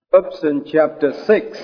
Proverbs in chapter 6.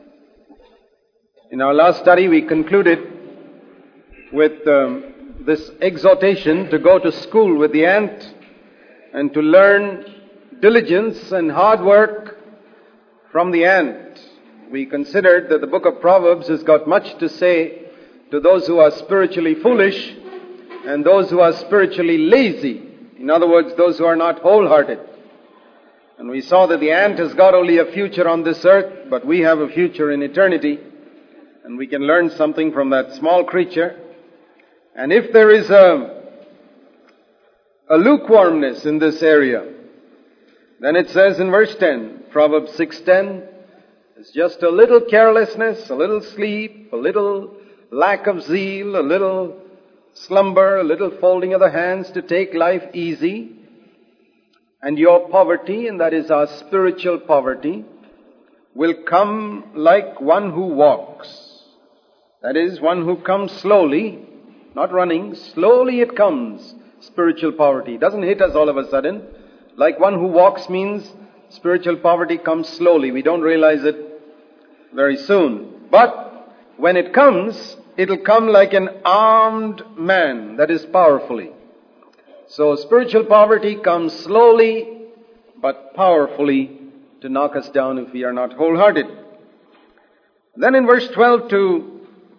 In our last study, we concluded with this exhortation to go to school with the ant and to learn diligence and hard work from the ant. We considered that the book of Proverbs has got much to say to those who are spiritually foolish and those who are spiritually lazy. In other words, those who are not wholehearted. And we saw that the ant has got only a future on this earth, but we have a future in eternity. And we can learn something from that small creature. And if there is a lukewarmness in this area, then it says in verse 10, Proverbs 6:10, it's just a little carelessness, a little sleep, a little lack of zeal, a little slumber, a little folding of the hands to take life easy. And your poverty, and that is our spiritual poverty, will come like one who walks. That is, one who comes slowly, not running. Slowly it comes, spiritual poverty. It doesn't hit us all of a sudden. Like one who walks means spiritual poverty comes slowly. We don't realize it very soon. But when it comes, it'll come like an armed man, that is powerfully. So spiritual poverty comes slowly but powerfully to knock us down if we are not wholehearted. Then in verse 12 to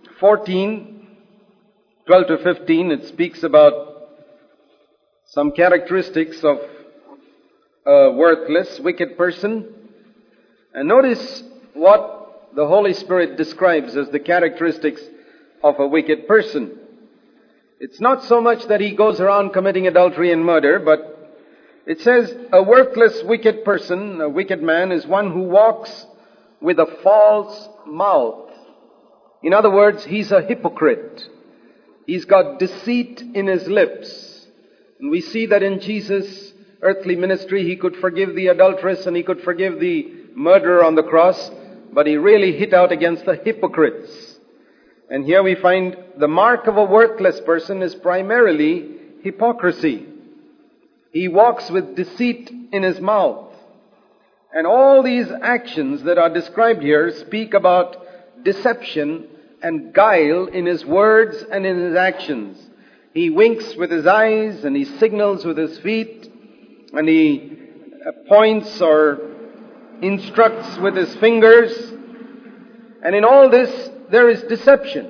15, it speaks about some characteristics of a worthless, wicked person. And notice what the Holy Spirit describes as the characteristics of a wicked person. It's not so much that he goes around committing adultery and murder, but it says a worthless, wicked person, a wicked man, is one who walks with a false mouth. In other words, he's a hypocrite. He's got deceit in his lips. And we see that in Jesus' earthly ministry, he could forgive the adulteress and he could forgive the murderer on the cross, but he really hit out against the hypocrites. And here we find the mark of a worthless person is primarily hypocrisy. He walks with deceit in his mouth. And all these actions that are described here speak about deception and guile in his words and in his actions. He winks with his eyes and he signals with his feet and he points or instructs with his fingers. And in all this, there is deception.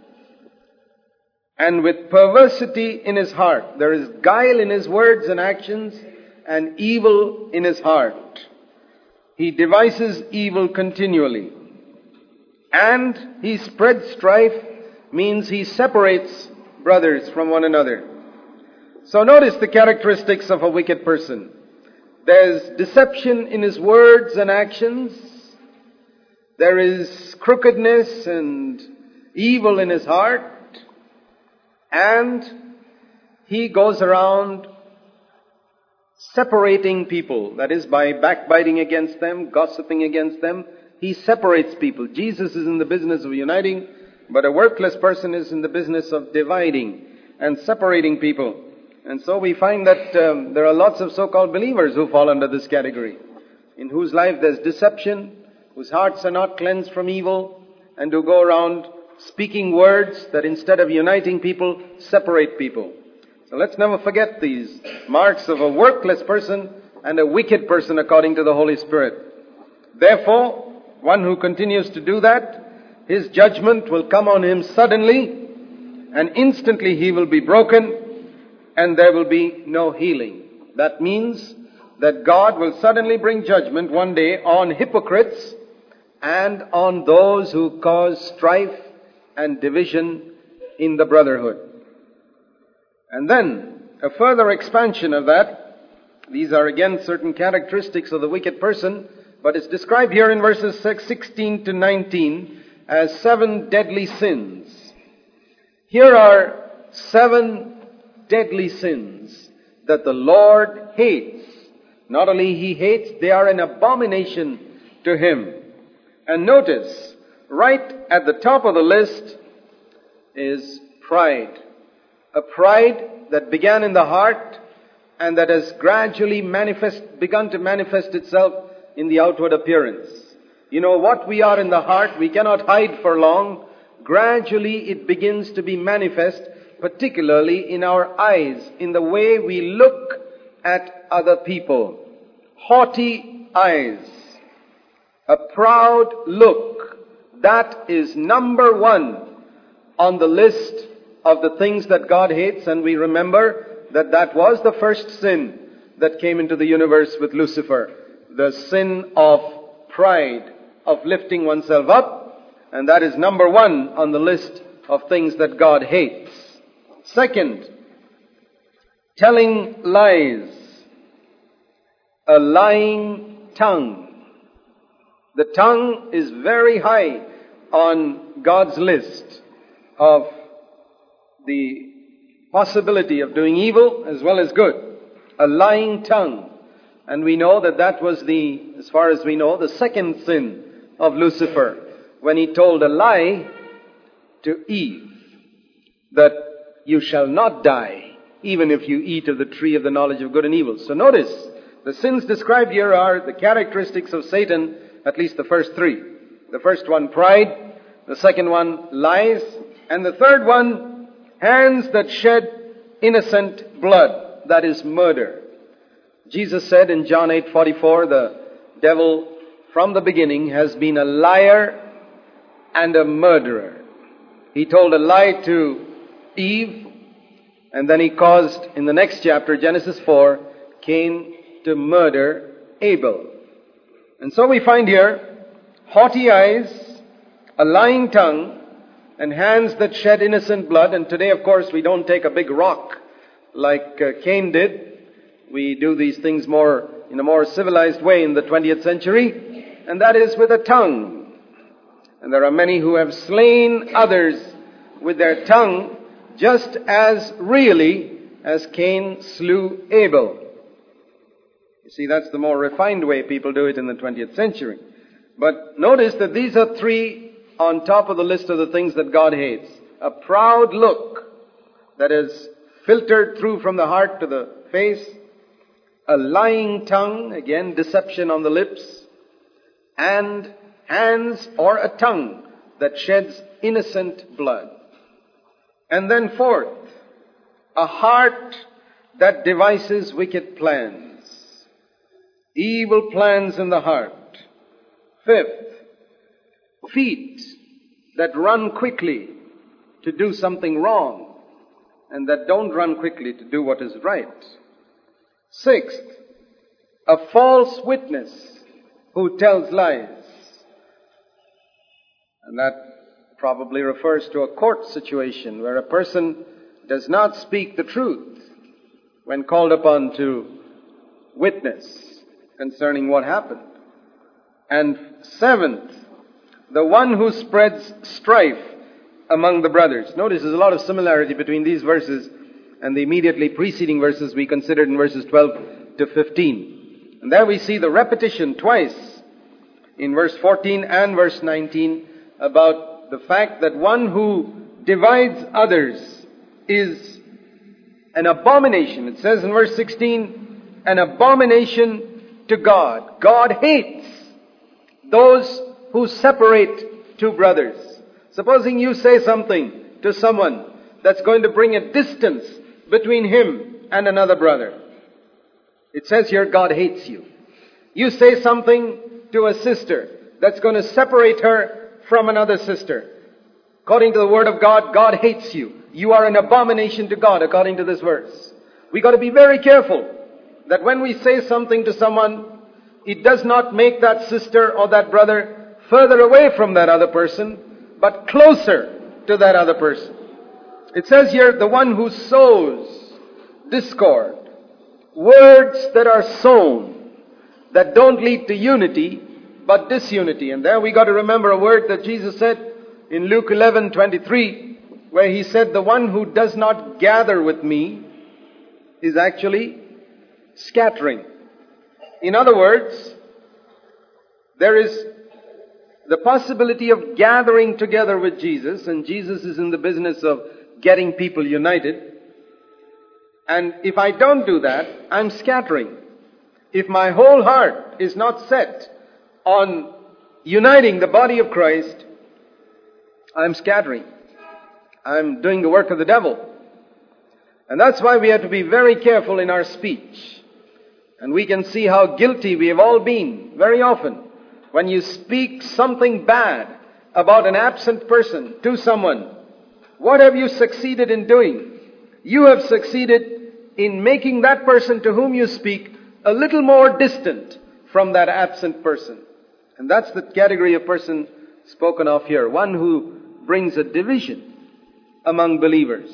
And with perversity in his heart. There is guile in his words and actions and evil in his heart. He devises evil continually. And he spreads strife, means he separates brothers from one another. So notice the characteristics of a wicked person. There's deception in his words and actions. There is crookedness and evil in his heart. And he goes around separating people. That is, by backbiting against them, gossiping against them. He separates people. Jesus is in the business of uniting, but a worthless person is in the business of dividing and separating people. And so we find that there are lots of so-called believers who fall under this category, in whose life there's deception, whose hearts are not cleansed from evil, and who go around speaking words that instead of uniting people, separate people. So let's never forget these marks of a worthless person and a wicked person according to the Holy Spirit. Therefore, one who continues to do that, his judgment will come on him suddenly, and instantly he will be broken, and there will be no healing. That means that God will suddenly bring judgment one day on hypocrites and on those who cause strife and division in the brotherhood. And then, a further expansion of that, these are again certain characteristics of the wicked person, but it's described here in verses 16 to 19 as 7 deadly sins. Here are 7 deadly sins that the Lord hates. Not only He hates, they are an abomination to Him. And notice, right at the top of the list is pride. A pride that began in the heart and that has gradually begun to manifest itself in the outward appearance. You know, what we are in the heart, we cannot hide for long. Gradually it begins to be manifest, particularly in our eyes, in the way we look at other people. Haughty eyes, a proud look, that is number one on the list of the things that God hates. And we remember that that was the first sin that came into the universe with Lucifer. The sin of pride, of lifting oneself up. And that is number one on the list of things that God hates. Second, telling lies. A lying tongue. The tongue is very high on God's list of the possibility of doing evil as well as good. A lying tongue. And we know that that was as far as we know, the second sin of Lucifer, when he told a lie to Eve, that you shall not die, even if you eat of the tree of the knowledge of good and evil. So notice, the sins described here are the characteristics of Satan, at least the first three. The first one, pride. The second one, lies. And the third one, hands that shed innocent blood, that is murder. Jesus said in John 8:44, the devil from the beginning has been a liar and a murderer. He told a lie to Eve, and then he caused, in the next chapter, Genesis 4, Cain to murder Abel. And so we find here, haughty eyes, a lying tongue, and hands that shed innocent blood. And today, of course, we don't take a big rock like Cain did. We do these things in a more civilized way in the 20th century, and that is with a tongue. And there are many who have slain others with their tongue, just as really as Cain slew Abel. You see, that's the more refined way people do it in the 20th century. But notice that these are three on top of the list of the things that God hates. A proud look that is filtered through from the heart to the face. A lying tongue, again, deception on the lips. And hands or a tongue that sheds innocent blood. And then fourth, a heart that devises wicked plans. Evil plans in the heart. Fifth, feet that run quickly to do something wrong and that don't run quickly to do what is right. Sixth, a false witness who tells lies. And that probably refers to a court situation where a person does not speak the truth when called upon to witness concerning what happened. And seventh, the one who spreads strife among the brothers. Notice there's a lot of similarity between these verses and the immediately preceding verses we considered in verses 12 to 15. And there we see the repetition twice in verse 14 and verse 19 about the fact that one who divides others is an abomination. It says in verse 16, an abomination to God. God hates those who separate two brothers. Supposing you say something to someone that's going to bring a distance between him and another brother. It says here, God hates you. You say something to a sister that's going to separate her from another sister. According to the Word of God, God hates you. You are an abomination to God, according to this verse. We got to be very careful that when we say something to someone, it does not make that sister or that brother further away from that other person, but closer to that other person. It says here, the one who sows discord, words that are sown, that don't lead to unity, but disunity. And there we got to remember a word that Jesus said in Luke 11:23, where he said, the one who does not gather with me is actually scattering. In other words, there is the possibility of gathering together with Jesus, and Jesus is in the business of getting people united. And if I don't do that, I'm scattering. if my whole heart is not set on uniting the body of Christ, I'm scattering. I'm doing the work of the devil. And that's why we have to be very careful in our speech. And we can see how guilty we have all been very often. When you speak something bad about an absent person to someone, what have you succeeded in doing? You have succeeded in making that person to whom you speak a little more distant from that absent person. And that's the category of person spoken of here. One who brings a division among believers.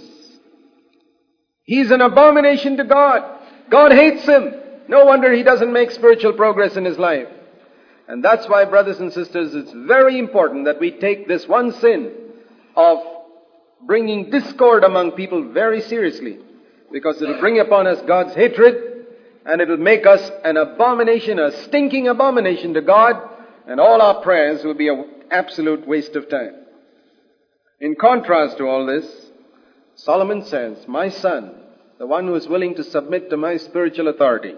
He's an abomination to God. God hates him. No wonder he doesn't make spiritual progress in his life. And that's why, brothers and sisters, it's very important that we take this one sin of bringing discord among people very seriously. Because it'll bring upon us God's hatred, and it'll make us an abomination, a stinking abomination to God, and all our prayers will be an absolute waste of time. In contrast to all this, Solomon says, my son, the one who is willing to submit to my spiritual authority,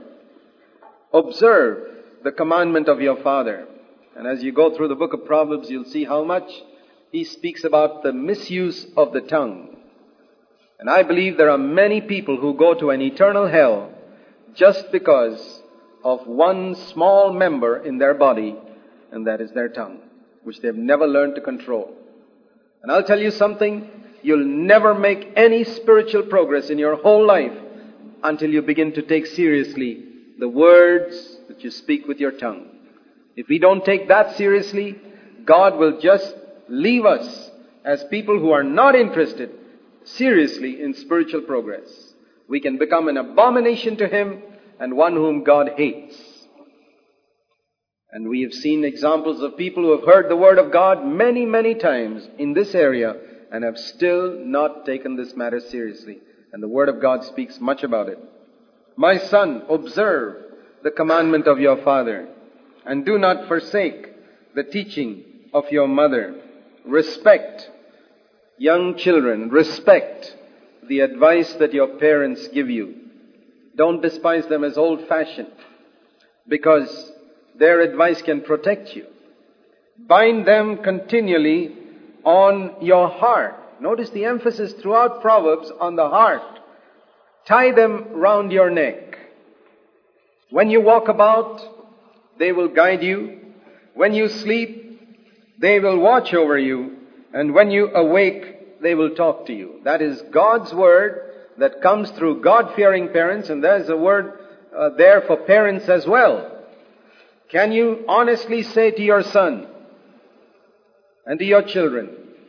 observe the commandment of your father. And as you go through the book of Proverbs, you'll see how much he speaks about the misuse of the tongue. And I believe there are many people who go to an eternal hell just because of one small member in their body, and that is their tongue, which they've never learned to control. And I'll tell you something, you'll never make any spiritual progress in your whole life until you begin to take seriously the words that you speak with your tongue. If we don't take that seriously, God will just leave us as people who are not interested seriously in spiritual progress. We can become an abomination to him and one whom God hates. And we have seen examples of people who have heard the word of God many, many times in this area and have still not taken this matter seriously. And the word of God speaks much about it. My son, observe the commandment of your father, and do not forsake the teaching of your mother. Respect, young children, respect the advice that your parents give you. Don't despise them as old-fashioned, because their advice can protect you. Bind them continually on your heart. Notice the emphasis throughout Proverbs on the heart. Tie them round your neck. When you walk about, they will guide you. When you sleep, they will watch over you. And when you awake, they will talk to you. That is God's word that comes through God-fearing parents, and there's a word there for parents as well. Can you honestly say to your son and to your children,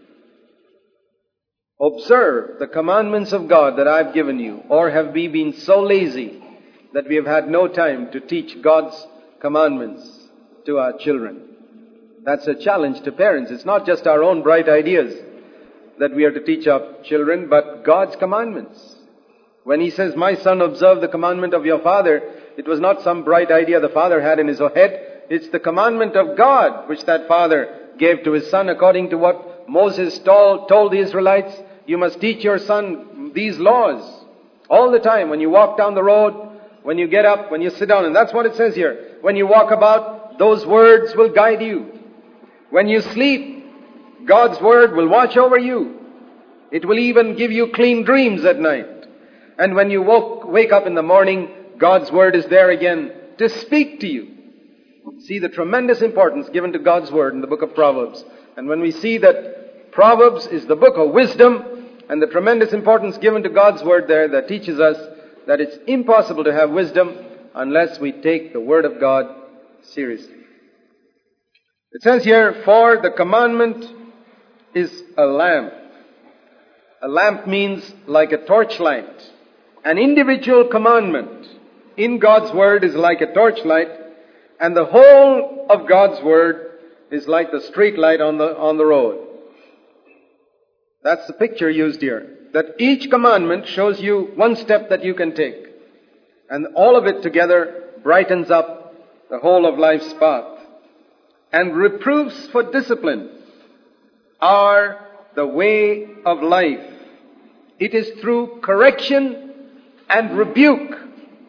observe the commandments of God that I've given you? Or have we been so lazy that we have had no time to teach God's commandments to our children? That's a challenge to parents. It's not just our own bright ideas that we are to teach our children, but God's commandments. When he says, my son, observe the commandment of your father, it was not some bright idea the father had in his head. It's the commandment of God which that father gave to his son according to what Moses told the Israelites. You must teach your son these laws all the time. When you walk down the road, when you get up, when you sit down. And that's what it says here. When you walk about, those words will guide you. When you sleep, God's word will watch over you. It will even give you clean dreams at night. And when you wake up in the morning, God's word is there again to speak to you. See the tremendous importance given to God's word in the book of Proverbs. And when we see that Proverbs is the book of wisdom, and the tremendous importance given to God's word there, that teaches us that it's impossible to have wisdom unless we take the word of God seriously. It says here, for the commandment is a lamp. A lamp means like a torchlight. An individual commandment in God's word is like a torchlight, and the whole of God's word is like the street light on the road. That's the picture used here. That each commandment shows you one step that you can take. And all of it together brightens up the whole of life's path. And reproofs for discipline are the way of life. It is through correction and rebuke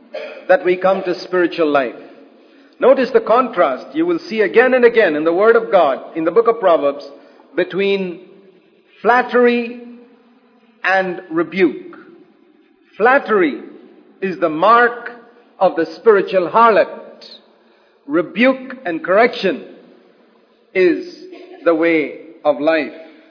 that we come to spiritual life. Notice the contrast you will see again and again in the Word of God, in the book of Proverbs, between flattery and rebuke. Flattery is the mark of the spiritual harlot. Rebuke and correction is the way of life.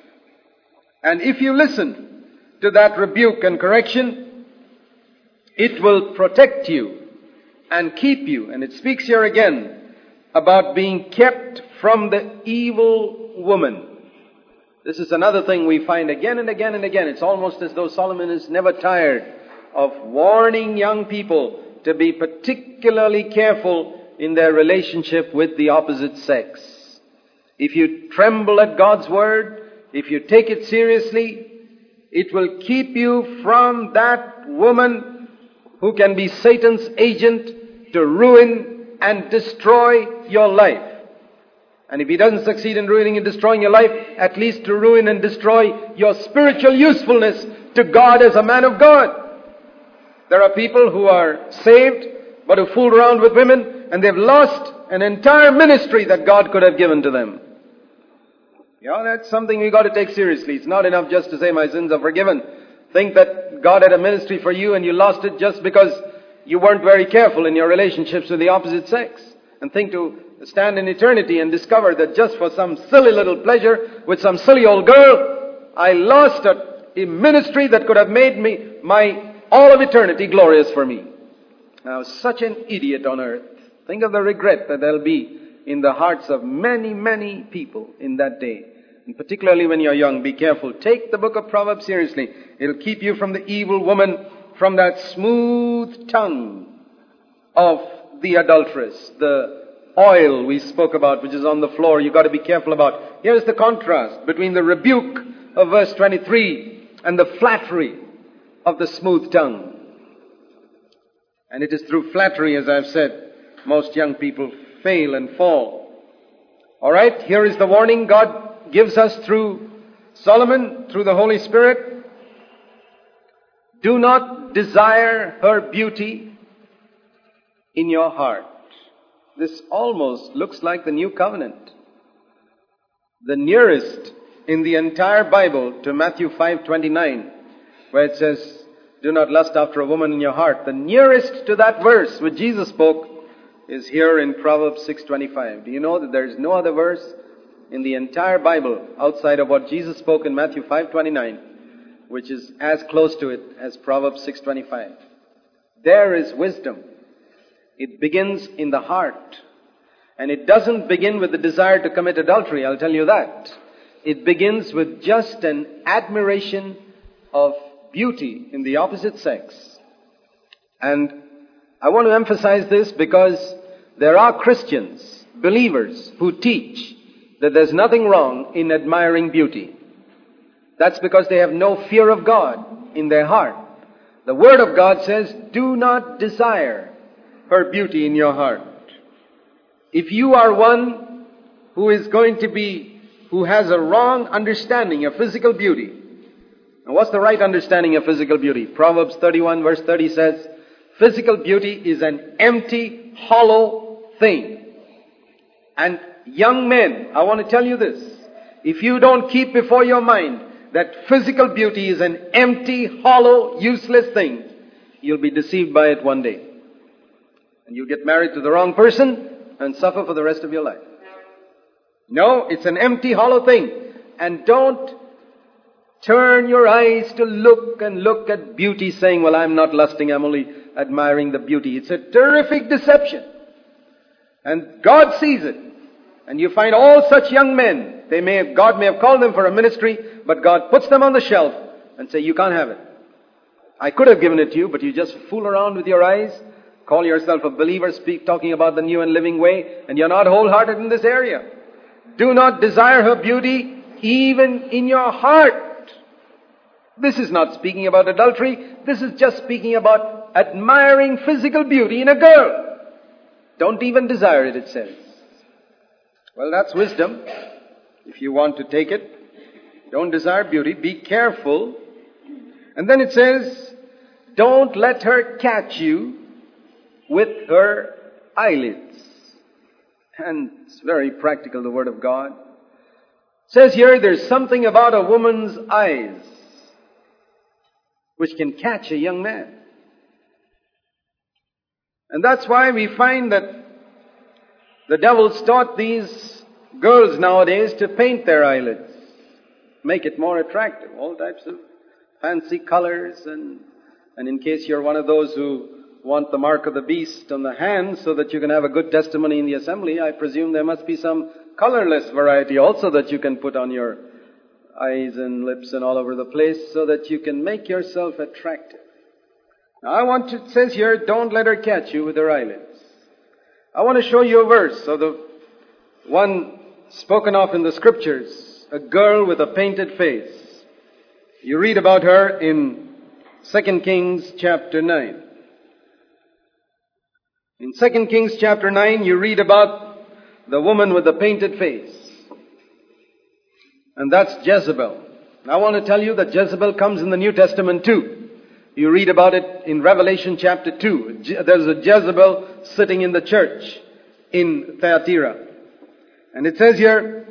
And if you listen to that rebuke and correction, it will protect you and keep you. And it speaks here again about being kept from the evil woman. This is another thing we find again and again and again. It's almost as though Solomon is never tired of warning young people to be particularly careful in their relationship with the opposite sex. If you tremble at God's word, if you take it seriously, it will keep you from that woman who can be Satan's agent to ruin and destroy your life. And if he doesn't succeed in ruining and destroying your life, at least to ruin and destroy your spiritual usefulness to God as a man of God. There are people who are saved, but who fool around with women, and they've lost an entire ministry that God could have given to them. Yeah, that's something we got to take seriously. It's not enough just to say my sins are forgiven. Think that God had a ministry for you and you lost it just because you weren't very careful in your relationships with the opposite sex. And think to stand in eternity and discover that just for some silly little pleasure with some silly old girl, I lost a ministry that could have made me all of eternity glorious for me. Now, such an idiot on earth. Think of the regret that there'll be in the hearts of many, many people in that day. And particularly when you're young, be careful. Take the book of Proverbs seriously. It'll keep you from the evil woman, from that smooth tongue of the adulteress. The oil we spoke about, which is on the floor, you've got to be careful about. Here's the contrast between the rebuke of verse 23 and the flattery of the smooth tongue. And it is through flattery, as I've said, most young people fail and fall. Alright, here is the warning God gives us through Solomon, through the Holy Spirit. Do not desire her beauty in your heart. This almost looks like the New Covenant. The nearest in the entire Bible to Matthew 5:29, where it says, do not lust after a woman in your heart. The nearest to that verse which Jesus spoke is here in Proverbs 6:25. Do you know that there is no other verse in the entire Bible outside of what Jesus spoke in Matthew 5:29, which is as close to it as Proverbs 6:25? There is wisdom. It begins in the heart. And it doesn't begin with the desire to commit adultery, I'll tell you that. It begins with just an admiration of beauty in the opposite sex. And I want to emphasize this because there are Christians, believers, who teach that there's nothing wrong in admiring beauty. That's because they have no fear of God in their heart. The Word of God says, do not desire her beauty in your heart. If you are one who has a wrong understanding of physical beauty, and what's the right understanding of physical beauty? Proverbs 31 verse 30 says, physical beauty is an empty, hollow thing. And young men, I want to tell you this. If you don't keep before your mind that physical beauty is an empty, hollow, useless thing, you'll be deceived by it one day. And you'll get married to the wrong person and suffer for the rest of your life. No, it's an empty, hollow thing. And don't turn your eyes to look at beauty saying, well, I'm not lusting, I'm only admiring the beauty. It's a terrific deception. And God sees it. And you find all such young men, God may have called them for a ministry, but God puts them on the shelf and say, you can't have it. I could have given it to you, but you just fool around with your eyes, call yourself a believer, talking about the new and living way, and you're not wholehearted in this area. Do not desire her beauty even in your heart. This is not speaking about adultery. This is just speaking about admiring physical beauty in a girl. Don't even desire it, it says. Well, that's wisdom. If you want to take it, don't desire beauty. Be careful. And then it says, don't let her catch you with her eyelids. And it's very practical, the Word of God. It says here, there's something about a woman's eyes which can catch a young man. And that's why we find that the devil's taught these girls nowadays to paint their eyelids, make it more attractive, all types of fancy colors, and in case you're one of those who want the mark of the beast on the hand so that you can have a good testimony in the assembly, I presume there must be some colorless variety also that you can put on your eyes and lips and all over the place so that you can make yourself attractive. Now it says here, don't let her catch you with her eyelids. I want to show you a verse of the one spoken of in the Scriptures, a girl with a painted face. You read about her in 2 Kings chapter 9. In 2 Kings chapter 9, you read about the woman with the painted face. And that's Jezebel. I want to tell you that Jezebel comes in the New Testament too. You read about it in Revelation chapter 2. There's a Jezebel sitting in the church in Thyatira. And it says here,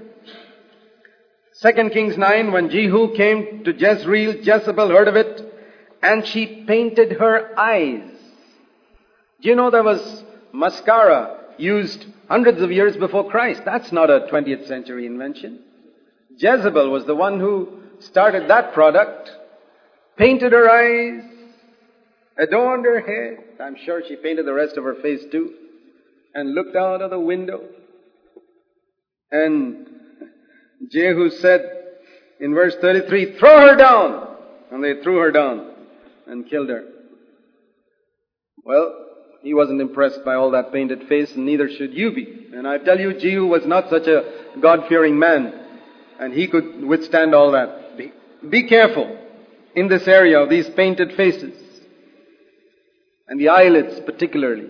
2 Kings 9, when Jehu came to Jezreel, Jezebel heard of it, and she painted her eyes. Do you know there was mascara used hundreds of years before Christ? That's not a 20th century invention. Jezebel was the one who started that product, painted her eyes, adorned her head. I'm sure she painted the rest of her face too, and looked out of the window. And Jehu said in verse 33, throw her down! And they threw her down and killed her. Well, he wasn't impressed by all that painted face, and neither should you be. And I tell you, Jehu was not such a God-fearing man, and he could withstand all that. Be careful in this area of these painted faces, and the eyelids particularly.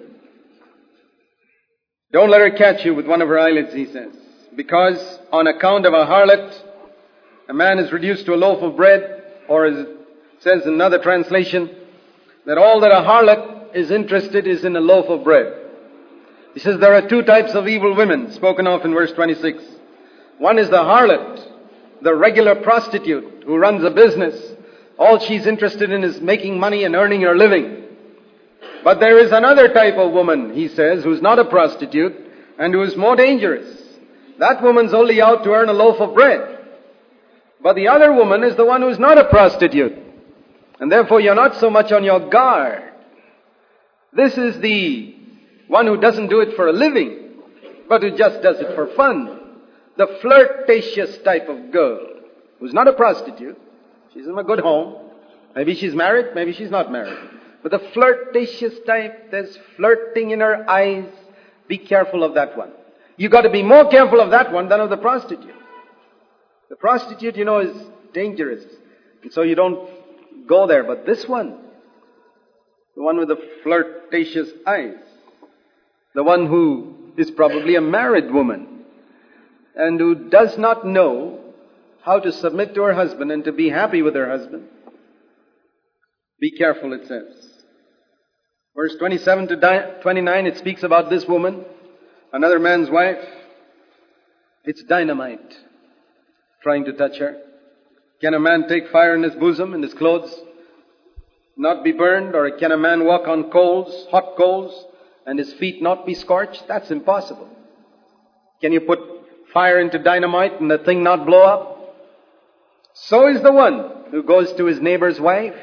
Don't let her catch you with one of her eyelids, he says, because on account of a harlot, a man is reduced to a loaf of bread, or as it says in another translation, that all that a harlot is interested is in a loaf of bread. He says there are two types of evil women spoken of in verse 26. One is the harlot, the regular prostitute who runs a business. All she's interested in is making money and earning her living. But there is another type of woman, he says, who's not a prostitute and who is more dangerous. That woman's only out to earn a loaf of bread. But the other woman is the one who's not a prostitute. And therefore you're not so much on your guard. This is the one who doesn't do it for a living, but who just does it for fun. The flirtatious type of girl, who's not a prostitute. She's in a good home. Maybe she's married, maybe she's not married. But the flirtatious type, there's flirting in her eyes. Be careful of that one. You got to be more careful of that one than of the prostitute. The prostitute, is dangerous. And so you don't go there. But this one, the one with the flirtatious eyes, the one who is probably a married woman and who does not know how to submit to her husband and to be happy with her husband. Be careful, it says. Verse 27 to 29, it speaks about this woman, another man's wife. It's dynamite trying to touch her. Can a man take fire in his bosom, in his clothes, not be burned? Or can a man walk on coals, hot coals, and his feet not be scorched? That's impossible. Can you put fire into dynamite and the thing not blow up? So is the one who goes to his neighbor's wife,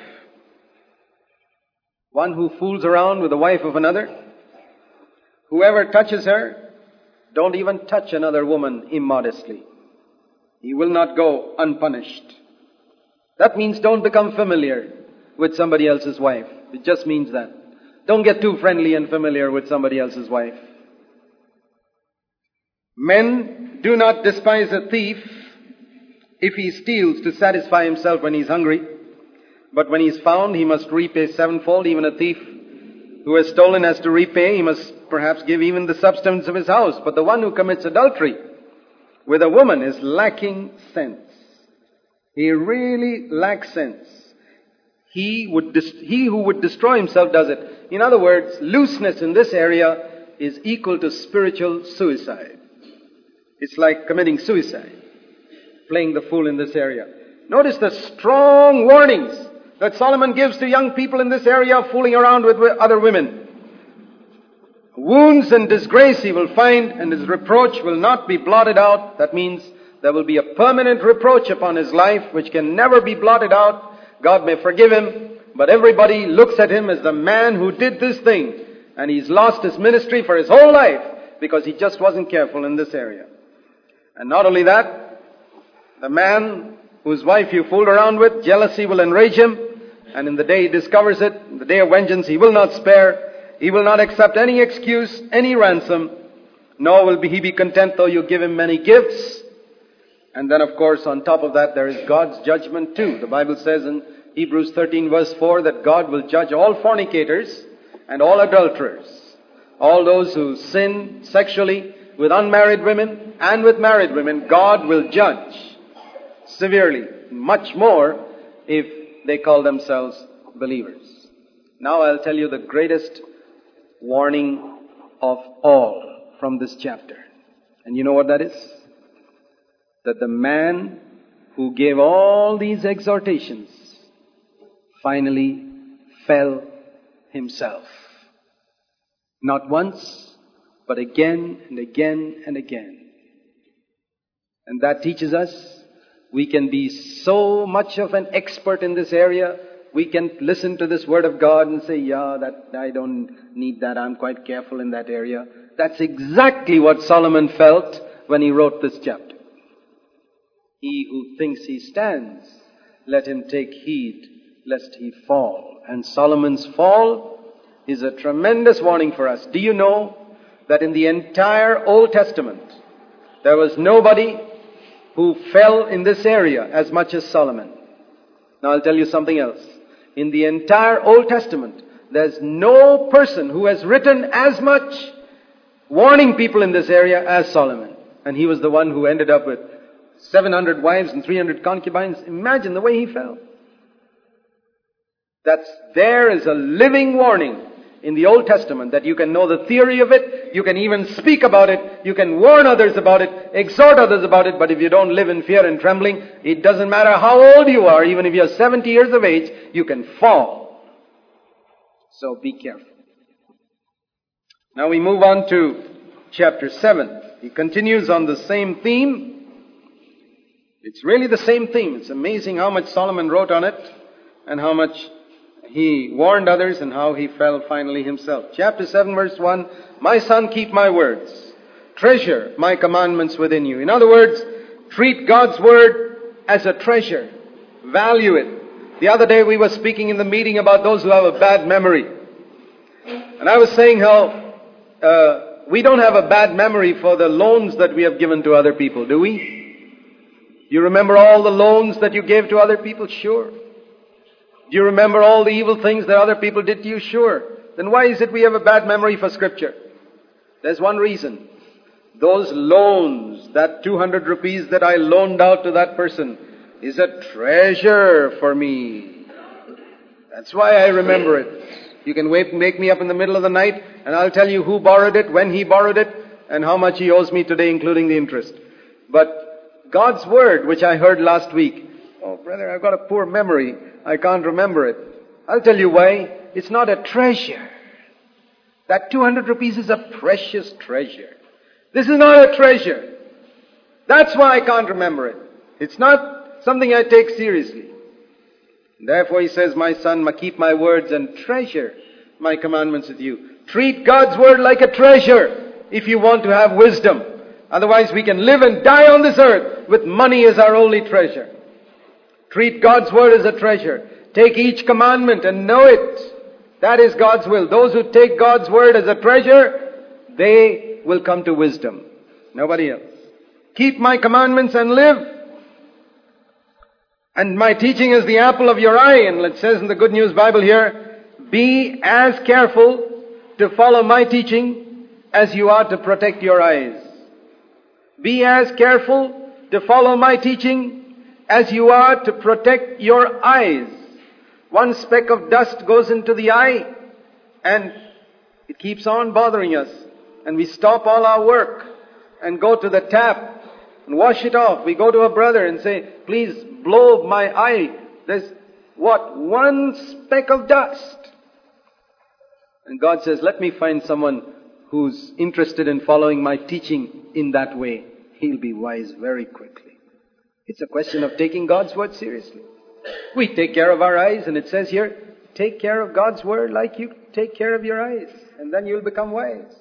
one who fools around with the wife of another. Whoever touches her, don't even touch another woman immodestly. He will not go unpunished. That means don't become familiar with somebody else's wife. It just means that. Don't get too friendly and familiar with somebody else's wife. Men, do not despise a thief if he steals to satisfy himself when he's hungry. But when he's found, he must repay sevenfold. Even a thief who has stolen has to repay. He must perhaps give even the substance of his house. But the one who commits adultery with a woman is lacking sense. He really lacks sense. He who would destroy himself does it. In other words, looseness in this area is equal to spiritual suicide. It's like committing suicide, playing the fool in this area. Notice the strong warnings that Solomon gives to young people in this area of fooling around with other women. Wounds and disgrace he will find, and his reproach will not be blotted out. That means there will be a permanent reproach upon his life which can never be blotted out. God may forgive him, but everybody looks at him as the man who did this thing, and he's lost his ministry for his whole life because he just wasn't careful in this area. And not only that, the man whose wife you fooled around with, jealousy will enrage him, and in the day he discovers it, in the day of vengeance, he will not spare. He will not accept any excuse, any ransom, nor will he be content though you give him many gifts. And then of course on top of that there is God's judgment too. The Bible says in Hebrews 13 verse 4 that God will judge all fornicators and all adulterers, all those who sin sexually with unmarried women and with married women. God will judge severely, much more if they call themselves believers. Now I'll tell you the greatest warning of all from this chapter. And you know what that is? That the man who gave all these exhortations finally fell himself. Not once, but again and again and again. And that teaches us we can be so much of an expert in this area. We can listen to this word of God and say, yeah, that I don't need that. I'm quite careful in that area. That's exactly what Solomon felt when he wrote this chapter. He who thinks he stands, let him take heed lest he fall. And Solomon's fall is a tremendous warning for us. Do you know that in the entire Old Testament, there was nobody who fell in this area as much as Solomon? Now I'll tell you something else. In the entire Old Testament, there's no person who has written as much warning people in this area as Solomon. And he was the one who ended up with 700 wives and 300 concubines. Imagine the way he fell. There is a living warning in the Old Testament that you can know the theory of it, you can even speak about it, you can warn others about it, exhort others about it, but if you don't live in fear and trembling, it doesn't matter how old you are, even if you're 70 years of age, you can fall. So be careful. Now we move on to chapter 7. He continues on the same theme. It's really the same theme. It's amazing how much Solomon wrote on it and how much he warned others and how he fell finally himself. Chapter 7 verse 1, my son, keep my words. Treasure my commandments within you. In other words, treat God's word as a treasure. Value it. The other day we were speaking in the meeting about those who have a bad memory. And I was saying how we don't have a bad memory for the loans that we have given to other people, do we? You remember all the loans that you gave to other people? Sure. Do you remember all the evil things that other people did to you? Sure. Then why is it we have a bad memory for Scripture? There's one reason. Those loans, that 200 rupees that I loaned out to that person is a treasure for me. That's why I remember it. You can wake me up in the middle of the night and I'll tell you who borrowed it, when he borrowed it, and how much he owes me today, including the interest. But God's Word, which I heard last week, oh brother, I've got a poor memory. I can't remember it. I'll tell you why. It's not a treasure. That 200 rupees is a precious treasure. This is not a treasure. That's why I can't remember it. It's not something I take seriously. Therefore he says, my son, keep my words and treasure my commandments with you. Treat God's word like a treasure if you want to have wisdom. Otherwise we can live and die on this earth with money as our only treasure. Treat God's word as a treasure. Take each commandment and know it. That is God's will. Those who take God's word as a treasure, they will come to wisdom. Nobody else. Keep my commandments and live. And my teaching is the apple of your eye. And it says in the Good News Bible here, be as careful to follow my teaching as you are to protect your eyes. Be as careful to follow my teaching as you are to protect your eyes. One speck of dust goes into the eye and it keeps on bothering us. And we stop all our work and go to the tap and wash it off. We go to a brother and say, please blow my eye. There's what? One speck of dust. And God says, let me find someone who's interested in following my teaching in that way. He'll be wise very quickly. It's a question of taking God's word seriously. We take care of our eyes, and it says here, take care of God's word like you take care of your eyes, and then you'll become wise.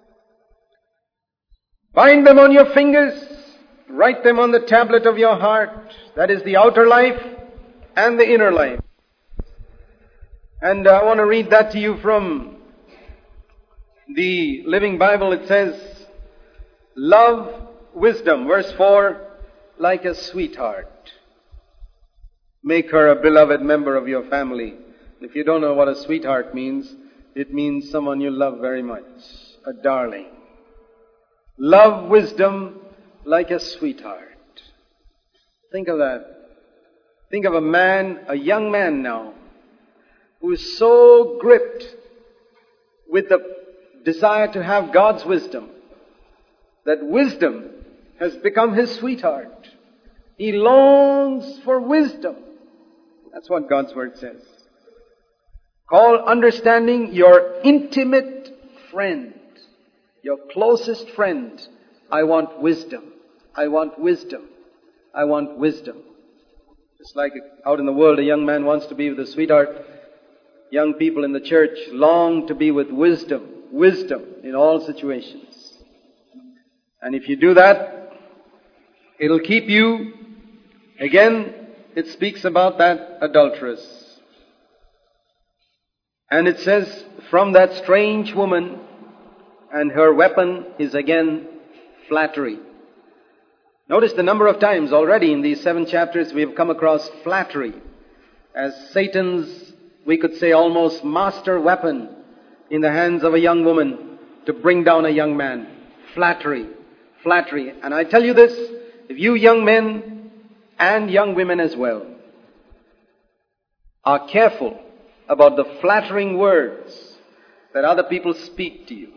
Bind them on your fingers, write them on the tablet of your heart. That is the outer life and the inner life. And I want to read that to you from the Living Bible. It says, love wisdom, verse 4, like a sweetheart. Make her a beloved member of your family. If you don't know what a sweetheart means, it means someone you love very much, a darling. Love wisdom like a sweetheart. Think of that. Think of a man, a young man now, who is so gripped with the desire to have God's wisdom, that wisdom has become his sweetheart. He longs for wisdom. That's what God's word says. Call understanding your intimate friend, your closest friend. I want wisdom. I want wisdom. I want wisdom. It's like out in the world, a young man wants to be with a sweetheart. Young people in the church long to be with wisdom. Wisdom in all situations. And if you do that, it'll keep you, again, it speaks about that adulteress. And it says, from that strange woman, and her weapon is again flattery. Notice the number of times already in these 7 chapters we have come across flattery as Satan's, we could say, almost master weapon in the hands of a young woman to bring down a young man. Flattery. Flattery. And I tell you this, if you young men and young women as well are careful about the flattering words that other people speak to you,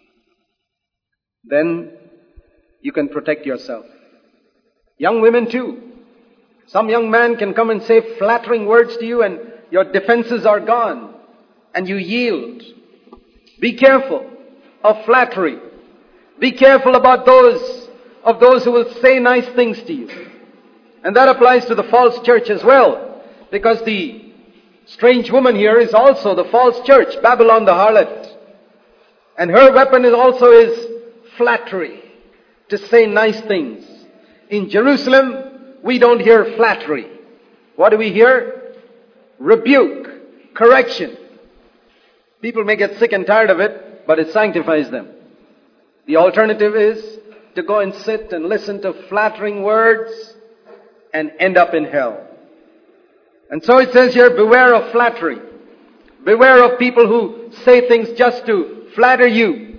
then you can protect yourself. Young women too. Some young man can come and say flattering words to you and your defenses are gone and you yield. Be careful of flattery. Be careful about those who will say nice things to you. And that applies to the false church as well, because the strange woman here is also the false church, Babylon the harlot. And her weapon is flattery, to say nice things. In Jerusalem, we don't hear flattery. What do we hear? Rebuke, correction. People may get sick and tired of it, but it sanctifies them. The alternative is to go and sit and listen to flattering words and end up in hell. And so it says here, beware of flattery. Beware of people who say things just to flatter you.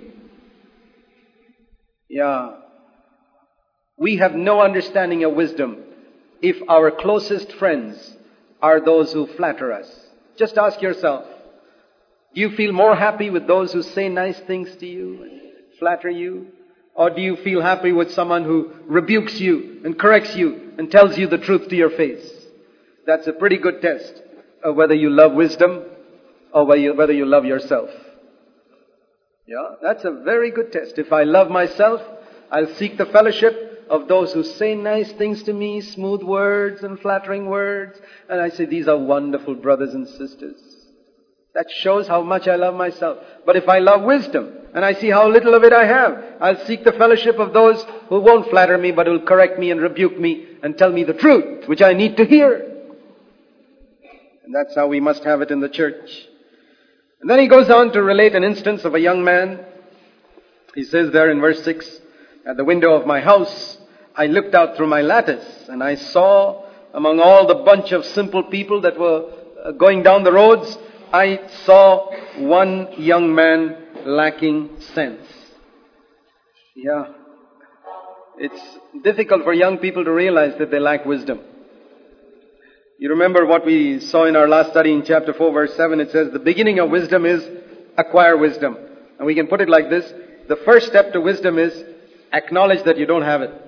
Yeah. We have no understanding of wisdom if our closest friends are those who flatter us. Just ask yourself, do you feel more happy with those who say nice things to you and flatter you? Or do you feel happy with someone who rebukes you and corrects you and tells you the truth to your face? That's a pretty good test of whether you love wisdom or whether you love yourself. Yeah, that's a very good test. If I love myself, I'll seek the fellowship of those who say nice things to me, smooth words and flattering words. And I say, these are wonderful brothers and sisters. That shows how much I love myself. But if I love wisdom and I see how little of it I have, I'll seek the fellowship of those who won't flatter me but will correct me and rebuke me and tell me the truth, which I need to hear. And that's how we must have it in the church. And then he goes on to relate an instance of a young man. He says there in verse 6, at the window of my house, I looked out through my lattice and I saw among all the bunch of simple people that were going down the roads, I saw one young man lacking sense. Yeah. It's difficult for young people to realize that they lack wisdom. You remember what we saw in our last study in chapter 4, verse 7. It says, the beginning of wisdom is acquire wisdom. And we can put it like this. The first step to wisdom is acknowledge that you don't have it.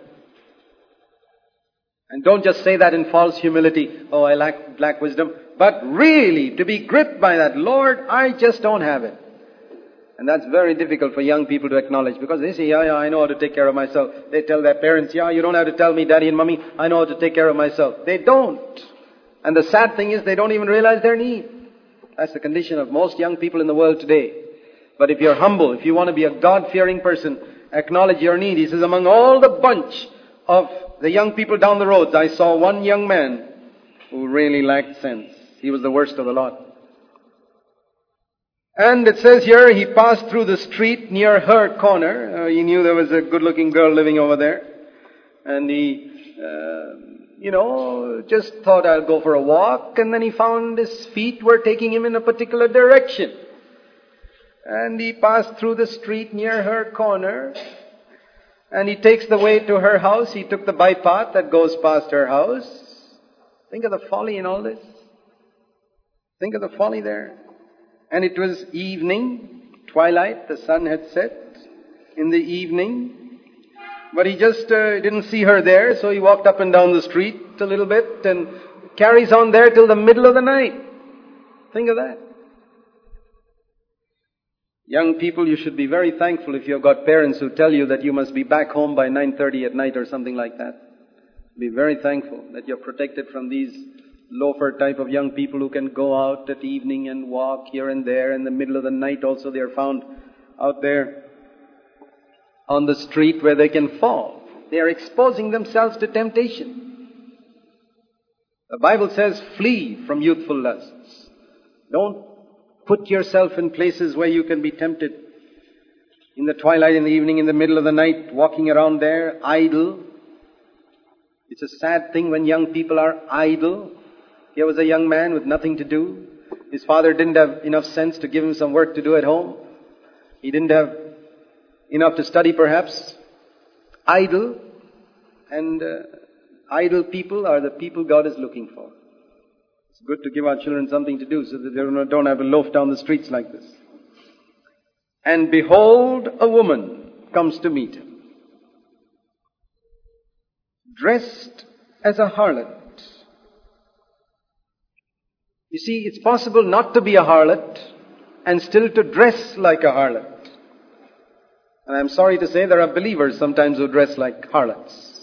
And don't just say that in false humility. Oh, I lack wisdom. But really, to be gripped by that, Lord, I just don't have it. And that's very difficult for young people to acknowledge, because they say, yeah, I know how to take care of myself. They tell their parents, yeah, you don't have to tell me, Daddy and Mommy, I know how to take care of myself. They don't. And the sad thing is, they don't even realize their need. That's the condition of most young people in the world today. But if you're humble, if you want to be a God-fearing person, acknowledge your need. He says, among all the bunch of the young people down the roads, I saw one young man who really lacked sense. He was the worst of the lot. And it says here, he passed through the street near her corner. He knew there was a good-looking girl living over there. And he, just thought, I'll go for a walk. And then he found his feet were taking him in a particular direction. And he passed through the street near her corner. And he takes the way to her house. He took the bypath that goes past her house. Think of the folly in all this. Think of the folly there. And it was evening, twilight, the sun had set in the evening. But he just didn't see her there, so he walked up and down the street a little bit and carries on there till the middle of the night. Think of that. Young people, you should be very thankful if you've got parents who tell you that you must be back home by 9:30 at night or something like that. Be very thankful that you're protected from these loafer type of young people who can go out at evening and walk here and there. In the middle of the night also they are found out there on the street where they can fall. They are exposing themselves to temptation. The Bible says, flee from youthful lusts. Don't put yourself in places where you can be tempted. In the twilight, in the evening, in the middle of the night, walking around there, idle. It's a sad thing when young people are idle. Here was a young man with nothing to do. His father didn't have enough sense to give him some work to do at home. He didn't have enough to study perhaps. Idle. And idle people are the people God is looking for. It's good to give our children something to do so that they don't have to loaf down the streets like this. And behold, a woman comes to meet him, dressed as a harlot. You see, it's possible not to be a harlot and still to dress like a harlot. And I'm sorry to say there are believers sometimes who dress like harlots.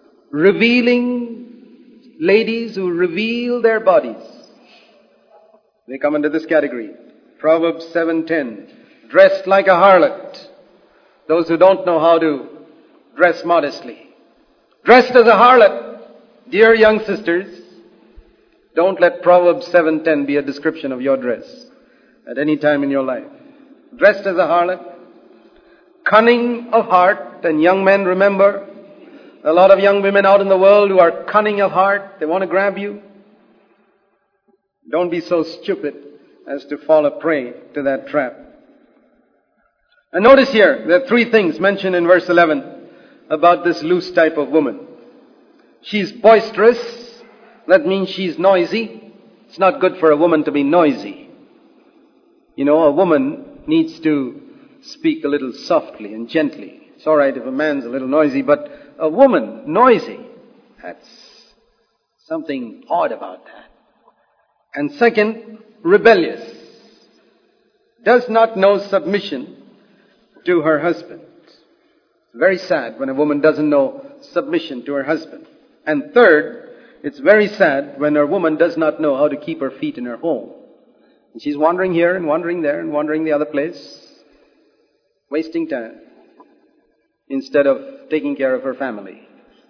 Revealing ladies who reveal their bodies. They come under this category. Proverbs 7:10. Dressed like a harlot. Those who don't know how to dress modestly. Dressed as a harlot. Dear young sisters, don't let Proverbs 7:10 be a description of your dress at any time in your life. Dressed as a harlot, cunning of heart, and young men, remember, a lot of young women out in the world who are cunning of heart, they want to grab you. Don't be so stupid as to fall a prey to that trap. And notice here, there are three things mentioned in verse 11 about this loose type of woman. She's boisterous. That means she's noisy. It's not good for a woman to be noisy. You know, a woman needs to speak a little softly and gently. It's all right if a man's a little noisy, but a woman noisy, that's something odd about that. And second, rebellious. Does not know submission to her husband. It's very sad when a woman doesn't know submission to her husband. And third, it's very sad when a woman does not know how to keep her feet in her home. And she's wandering here and wandering there and wandering the other place, wasting time, instead of taking care of her family.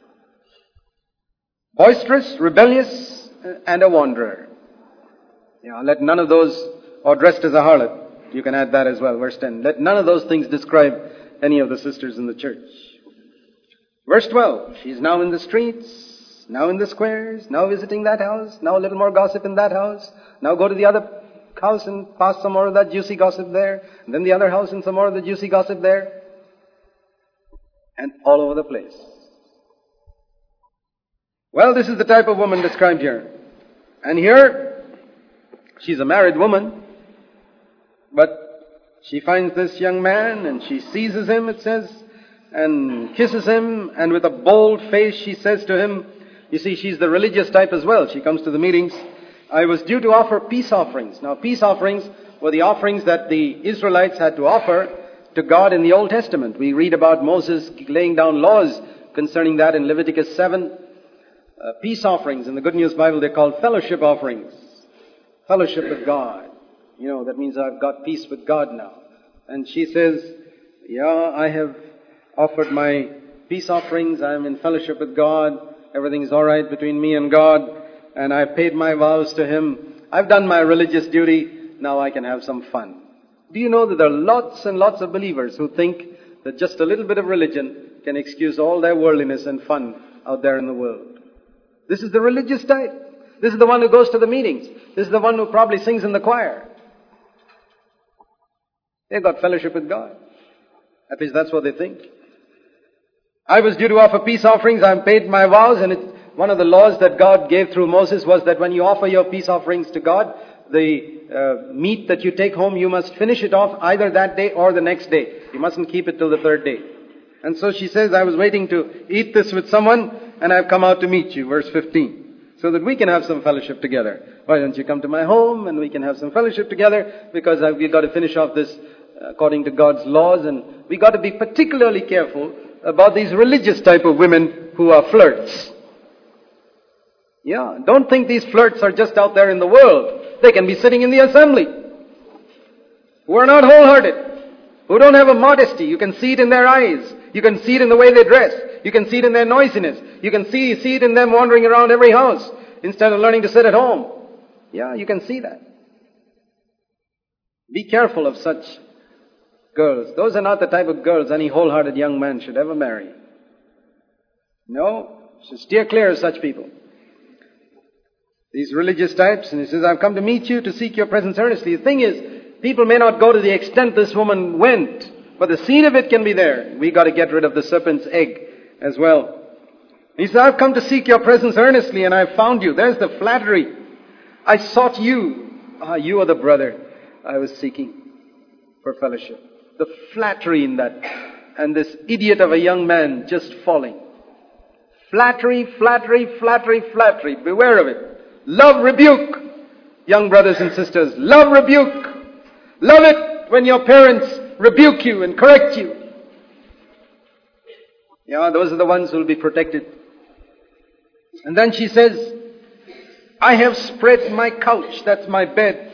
Boisterous, rebellious, and a wanderer. Let none of those, or dressed as a harlot, you can add that as well, verse 10. Let none of those things describe any of the sisters in the church. Verse 12, she's now in the streets, now in the squares, now visiting that house, now a little more gossip in that house, now go to the other house and pass some more of that juicy gossip there, and then the other house and some more of the juicy gossip there, and all over the place. Well, this is the type of woman described here. And here, she's a married woman, but she finds this young man and she seizes him, it says, and kisses him, and with a bold face she says to him, you see, she's the religious type as well. She comes to the meetings. I was due to offer peace offerings. Now, peace offerings were the offerings that the Israelites had to offer to God in the Old Testament. We read about Moses laying down laws concerning that in Leviticus 7. Peace offerings in the Good News Bible, they're called fellowship offerings. Fellowship with God. You know, that means I've got peace with God now. And she says, yeah, I have offered my peace offerings. I'm in fellowship with God. Everything's all right between me and God. And I've paid my vows to Him. I've done my religious duty. Now I can have some fun. Do you know that there are lots and lots of believers who think that just a little bit of religion can excuse all their worldliness and fun out there in the world? This is the religious type. This is the one who goes to the meetings. This is the one who probably sings in the choir. They've got fellowship with God. At least that's what they think. I was due to offer peace offerings. I've paid my vows, and one of the laws that God gave through Moses was that when you offer your peace offerings to God, the meat that you take home, you must finish it off either that day or the next day. You mustn't keep it till the third day. And so she says, I was waiting to eat this with someone, and I've come out to meet you, verse 15, so that we can have some fellowship together. Why don't you come to my home and we can have some fellowship together, because we've got to finish off this according to God's laws, and we've got to be particularly careful about these religious type of women who are flirts. Yeah, don't think these flirts are just out there in the world. They can be sitting in the assembly, who are not wholehearted, who don't have a modesty. You can see it in their eyes. You can see it in the way they dress. You can see it in their noisiness. You can see it in them wandering around every house instead of learning to sit at home. Yeah, you can see that. Be careful of such girls. Those are not the type of girls any wholehearted young man should ever marry. No, should steer clear of such people. These religious types, and he says, I've come to meet you to seek your presence earnestly. The thing is, people may not go to the extent this woman went, but the seed of it can be there. We got to get rid of the serpent's egg as well. He says, I've come to seek your presence earnestly, and I've found you. There's the flattery. I sought you. You are the brother I was seeking for fellowship. The flattery in that. And this idiot of a young man just falling. Flattery, flattery, flattery, flattery. Beware of it. Love rebuke. Young brothers and sisters, love rebuke. Love it when your parents rebuke you and correct you. Yeah, those are the ones who will be protected. And then she says, I have spread my couch, that's my bed,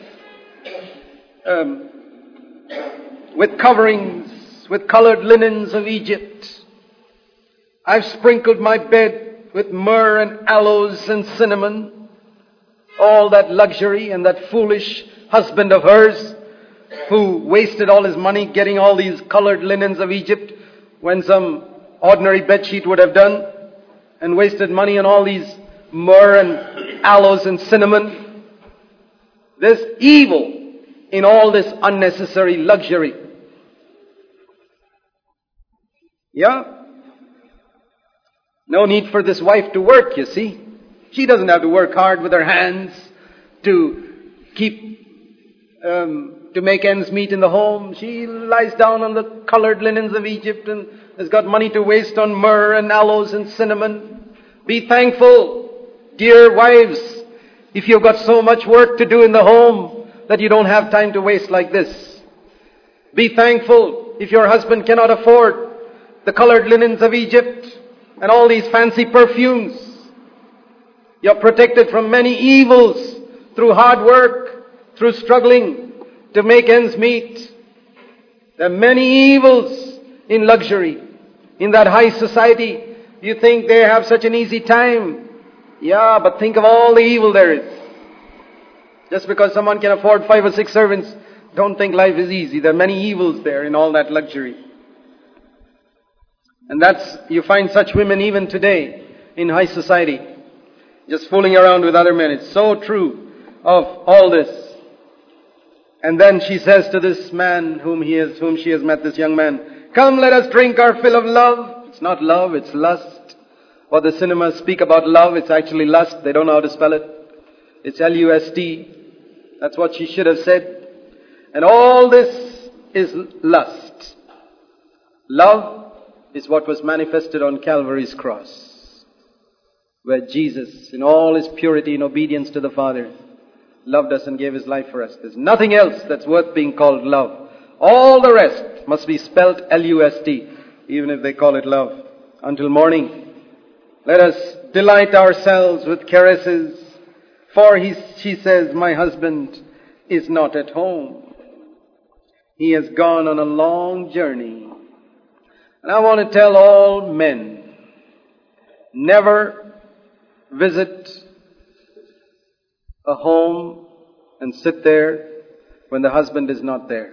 with coverings, with colored linens of Egypt. I've sprinkled my bed with myrrh and aloes and cinnamon. All that luxury, and that foolish husband of hers who wasted all his money getting all these colored linens of Egypt when some ordinary bedsheet would have done, and wasted money on all these myrrh and aloes and cinnamon. There's evil in all this unnecessary luxury. Yeah? No need for this wife to work, you see. She doesn't have to work hard with her hands to to make ends meet in the home. She lies down on the colored linens of Egypt and has got money to waste on myrrh and aloes and cinnamon. Be thankful, dear wives, if you've got so much work to do in the home that you don't have time to waste like this. Be thankful if your husband cannot afford the colored linens of Egypt and all these fancy perfumes. You're protected from many evils through hard work, through struggling to make ends meet. There are many evils in luxury. In that high society, you think they have such an easy time. Yeah, but think of all the evil there is. Just because someone can afford 5 or 6 servants, don't think life is easy. There are many evils there in all that luxury. And you find such women even today in high society. Just fooling around with other men. It's so true of all this. And then she says to this man whom she has met, this young man, come, let us drink our fill of love. It's not love, it's lust. What the cinemas speak about love, it's actually lust. They don't know how to spell it. It's L-U-S-T. That's what she should have said. And all this is lust. Love is what was manifested on Calvary's cross, where Jesus, in all His purity and obedience to the Father, loved us and gave His life for us. There's nothing else that's worth being called love. All the rest must be spelt L-U-S-T, even if they call it love. Until morning, let us delight ourselves with caresses, for she says, my husband is not at home. He has gone on a long journey. And I want to tell all men, never visit a home and sit there when the husband is not there.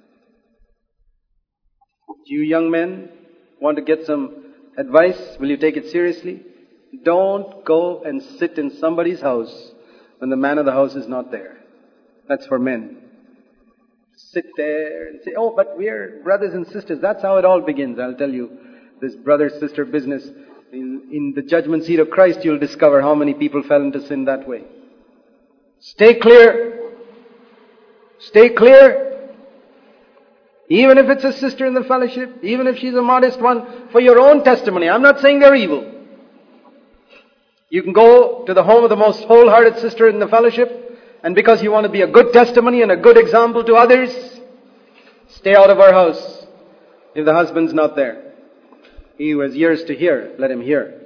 Do you young men want to get some advice? Will you take it seriously? Don't go and sit in somebody's house when the man of the house is not there. That's for men. Sit there and say, oh, but we're brothers and sisters. That's how it all begins. I'll tell you, this brother-sister business, in the judgment seat of Christ, you'll discover how many people fell into sin that way. Stay clear. Stay clear. Even if it's a sister in the fellowship, even if she's a modest one, for your own testimony. I'm not saying they're evil. You can go to the home of the most wholehearted sister in the fellowship, and because you want to be a good testimony and a good example to others, stay out of her house if the husband's not there. He who has ears to hear, let him hear.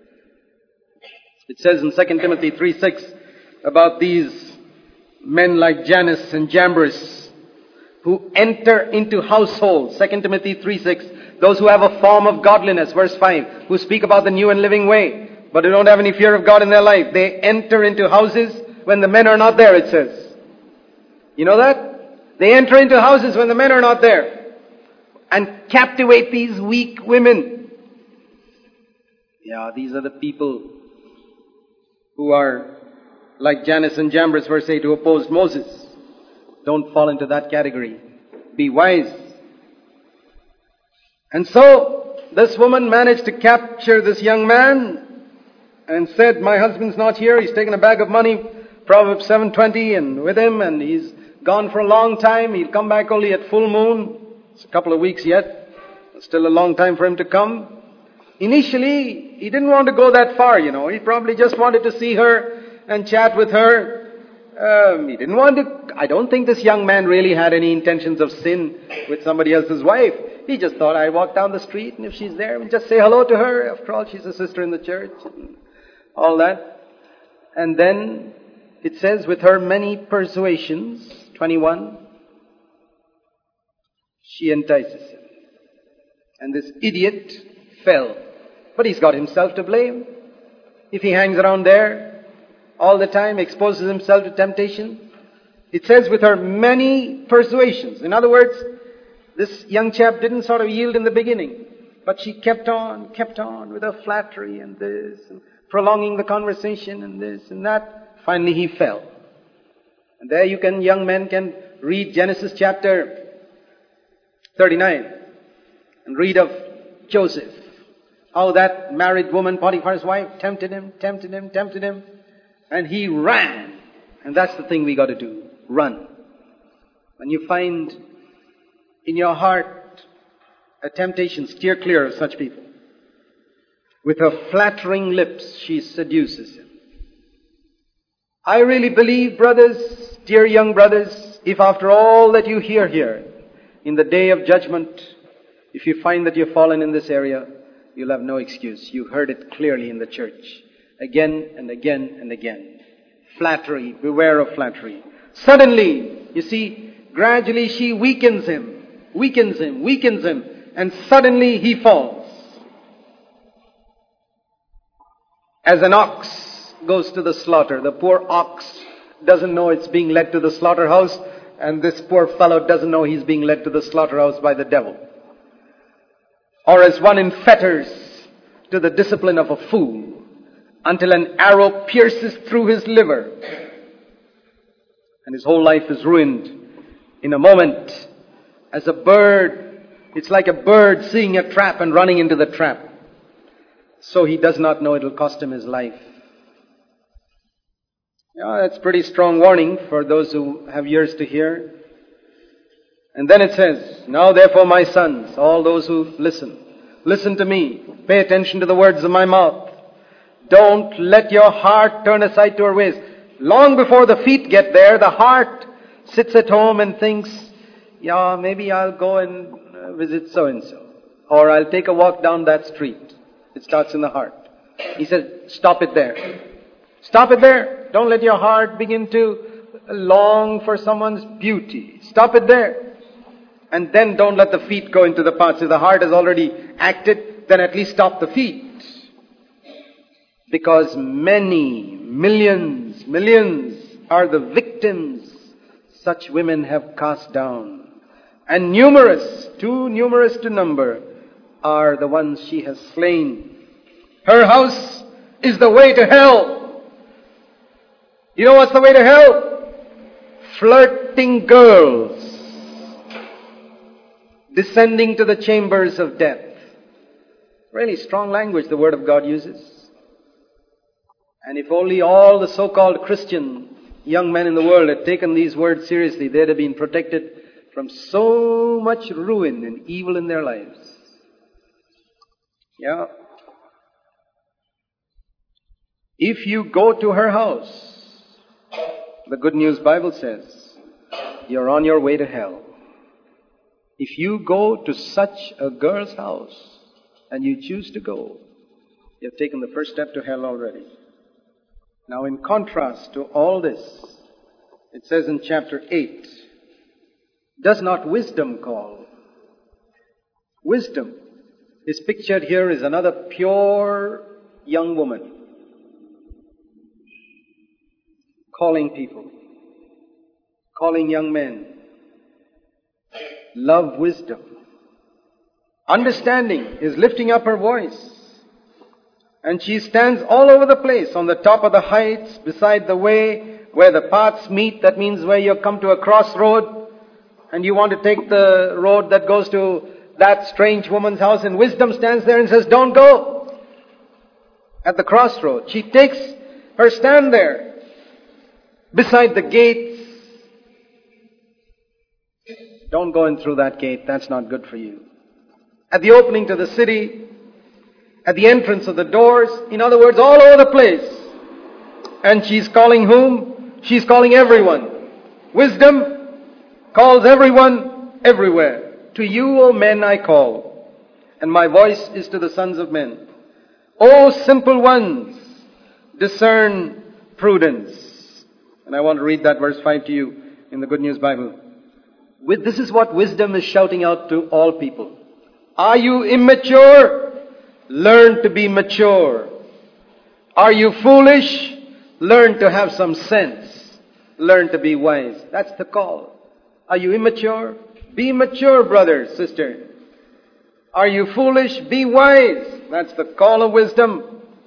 It says in 2 Timothy 3:6 about these men like Jannes and Jambres who enter into households. 2 Timothy 3:6, those who have a form of godliness, verse 5, who speak about the new and living way, but who don't have any fear of God in their life. They enter into houses when the men are not there, it says. You know that? They enter into houses when the men are not there and captivate these weak women. Yeah, these are the people who are like Jannes and Jambres, verse 8, who opposed Moses. Don't fall into that category. Be wise. And so, this woman managed to capture this young man and said, my husband's not here. He's taken a bag of money, Proverbs 7:20, and with him, and he's gone for a long time. He'll come back only at full moon. It's a couple of weeks yet. It's still a long time for him to come. Initially, he didn't want to go that far, you know. He probably just wanted to see her and chat with her. He didn't want to... I don't think this young man really had any intentions of sin with somebody else's wife. He just thought, I walk down the street, and if she's there, we'll just say hello to her. After all, she's a sister in the church. And all that. And then it says, with her many persuasions, 21, she entices him. And this idiot fell. But he's got himself to blame. If he hangs around there all the time, exposes himself to temptation. It says with her many persuasions. In other words, this young chap didn't sort of yield in the beginning. But she kept on with her flattery and this, and prolonging the conversation and this and that. Finally he fell. And there you can, young men can read Genesis chapter 39 and read of Joseph. How that married woman, Potiphar's wife, tempted him. And he ran. And that's the thing we got to do. Run. When you find in your heart a temptation, steer clear of such people. With her flattering lips, she seduces him. I really believe, brothers, dear young brothers, if after all that you hear here, in the day of judgment, if you find that you've fallen in this area, you'll have no excuse. You've heard it clearly in the church. Again and again and again. Flattery. Beware of flattery. Suddenly, you see, gradually she weakens him. And suddenly he falls. As an ox goes to the slaughter, the poor ox doesn't know it's being led to the slaughterhouse, and this poor fellow doesn't know he's being led to the slaughterhouse by the devil. Or as one in fetters to the discipline of a fool, until an arrow pierces through his liver, and his whole life is ruined in a moment. As a bird, it's like a bird seeing a trap and running into the trap. So he does not know it'll cost him his life. Yeah, that's pretty strong warning for those who have ears to hear. And then it says, now therefore my sons, all those who listen to me, pay attention to the words of my mouth. Don't let your heart turn aside to her ways. Long before the feet get there, the heart sits at home and thinks, yeah, maybe I'll go and visit so-and-so. Or I'll take a walk down that street. It starts in the heart. He says, stop it there. Stop it there. Don't let your heart begin to long for someone's beauty. Stop it there. And then don't let the feet go into the paths. If the heart has already acted, then at least stop the feet. Because many, millions are the victims such women have cast down. And numerous, too numerous to number, are the ones she has slain. Her house is the way to hell. You know what's the way to hell? Flirting girls descending to the chambers of death. Really strong language the Word of God uses. And if only all the so-called Christian young men in the world had taken these words seriously, they'd have been protected from so much ruin and evil in their lives. Yeah. If you go to her house, the Good News Bible says, you're on your way to hell. If you go to such a girl's house and you choose to go, you've taken the first step to hell already. Now in contrast to all this, it says in chapter 8, does not wisdom call? Wisdom is pictured here as another pure young woman calling people, calling young men. Love wisdom. Understanding is lifting up her voice. And she stands all over the place, on the top of the heights, beside the way, where the paths meet. That means where you come to a crossroad, and you want to take the road that goes to that strange woman's house, and wisdom stands there and says, don't go. At the crossroad. She takes her stand there, beside the gates. Don't go in through that gate, that's not good for you. At the opening to the city, at the entrance of the doors, in other words, all over the place. And she's calling whom? She's calling everyone. Wisdom calls everyone, everywhere. To you, O men, I call, and my voice is to the sons of men. O simple ones, discern prudence. And I want to read that verse 5 to you in the Good News Bible. This is what wisdom is shouting out to all people. Are you immature? Learn to be mature. Are you foolish? Learn to have some sense. Learn to be wise. That's the call. Are you immature? Be mature, brother, sister. Are you foolish? Be wise. That's the call of wisdom.